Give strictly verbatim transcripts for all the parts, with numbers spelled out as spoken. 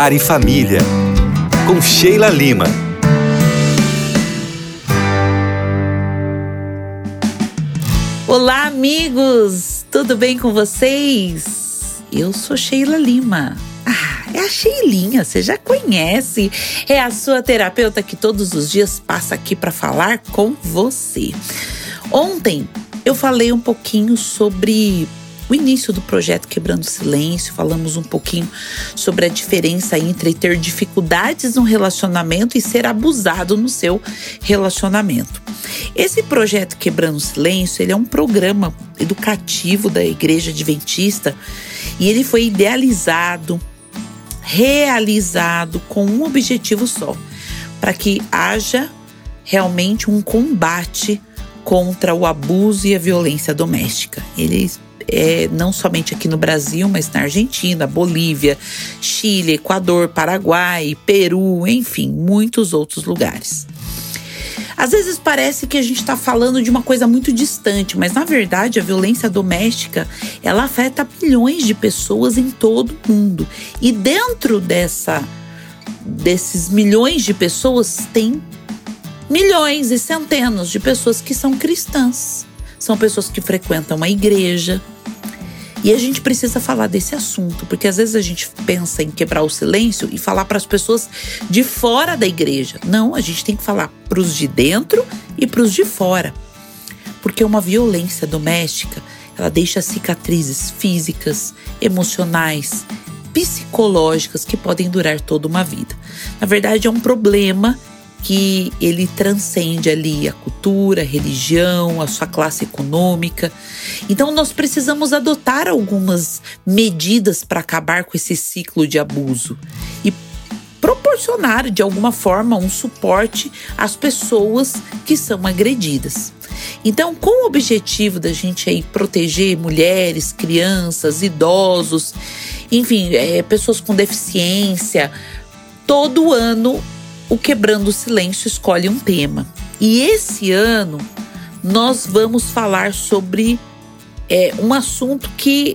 Lar e Família, com Sheila Lima. Olá, amigos! Tudo bem com vocês? Eu sou Sheila Lima. Ah, é a Sheilinha, você já conhece. É a sua terapeuta que todos os dias passa aqui para falar com você. Ontem eu falei um pouquinho sobre o início do projeto Quebrando o Silêncio, falamos um pouquinho sobre a diferença entre ter dificuldades no relacionamento e ser abusado no seu relacionamento. Esse projeto Quebrando o Silêncio, ele é um programa educativo da Igreja Adventista e ele foi idealizado, realizado com um objetivo só, para que haja realmente um combate contra o abuso e a violência doméstica. Ele é não somente aqui no Brasil, mas na Argentina, Bolívia, Chile, Equador, Paraguai, Peru, enfim, muitos outros lugares. Às vezes parece que a gente está falando de uma coisa muito distante, mas na verdade a violência doméstica, ela afeta milhões de pessoas em todo o mundo. E dentro dessa, desses milhões de pessoas tem milhões e centenas de pessoas que são cristãs. São pessoas que frequentam a igreja. E a gente precisa falar desse assunto, porque às vezes a gente pensa em quebrar o silêncio e falar para as pessoas de fora da igreja. Não, a gente tem que falar para os de dentro e para os de fora. Porque uma violência doméstica, ela deixa cicatrizes físicas, emocionais, psicológicas que podem durar toda uma vida. Na verdade, é um problema que ele transcende ali a cultura, a religião, a sua classe econômica. Então nós precisamos adotar algumas medidas para acabar com esse ciclo de abuso e proporcionar de alguma forma um suporte às pessoas que são agredidas. Então, com o objetivo da gente aí proteger mulheres, crianças, idosos, enfim, é, pessoas com deficiência, todo ano o Quebrando o Silêncio escolhe um tema. E esse ano nós vamos falar sobre é, um assunto que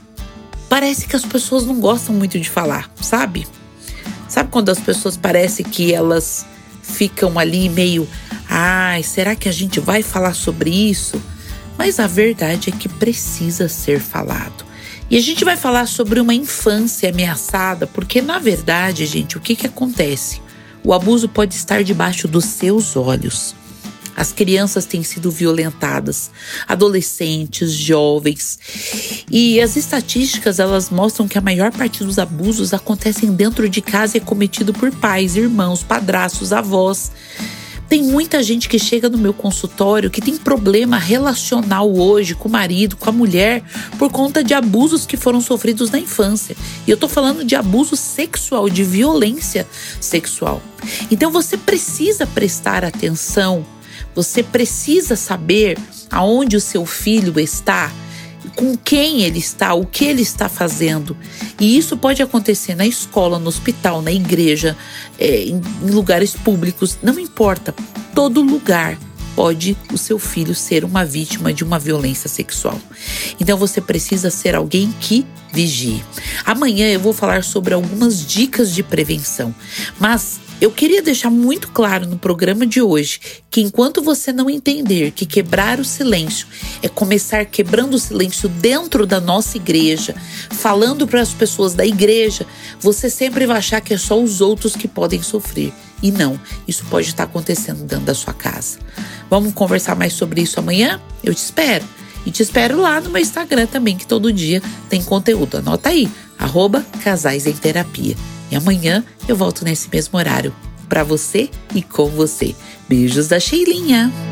parece que as pessoas não gostam muito de falar, sabe? Sabe quando as pessoas parecem que elas ficam ali meio... Ai, será que a gente vai falar sobre isso? Mas a verdade é que precisa ser falado. E a gente vai falar sobre uma infância ameaçada, porque na verdade, gente, o que que acontece? O abuso pode estar debaixo dos seus olhos. As crianças têm sido violentadas, adolescentes, jovens. E as estatísticas, elas mostram que a maior parte dos abusos acontecem dentro de casa e é cometido por pais, irmãos, padrastos, avós. Tem muita gente que chega no meu consultório que tem problema relacional hoje com o marido, com a mulher, por conta de abusos que foram sofridos na infância. E eu tô falando de abuso sexual, de violência sexual. Então você precisa prestar atenção, você precisa saber aonde o seu filho está, com quem ele está, o que ele está fazendo. E isso pode acontecer na escola, no hospital, na igreja, é, em, em lugares públicos, não importa. Todo lugar pode o seu filho ser uma vítima de uma violência sexual. Então você precisa ser alguém que vigie. Amanhã eu vou falar sobre algumas dicas de prevenção, mas eu queria deixar muito claro no programa de hoje que enquanto você não entender que quebrar o silêncio é começar quebrando o silêncio dentro da nossa igreja, falando para as pessoas da igreja, você sempre vai achar que é só os outros que podem sofrer. E não, isso pode estar acontecendo dentro da sua casa. Vamos conversar mais sobre isso amanhã? Eu te espero. E te espero lá no meu Instagram também, que todo dia tem conteúdo. Anota aí, arroba Casais em Terapia. E amanhã eu volto nesse mesmo horário, para você e com você. Beijos da Sheilinha!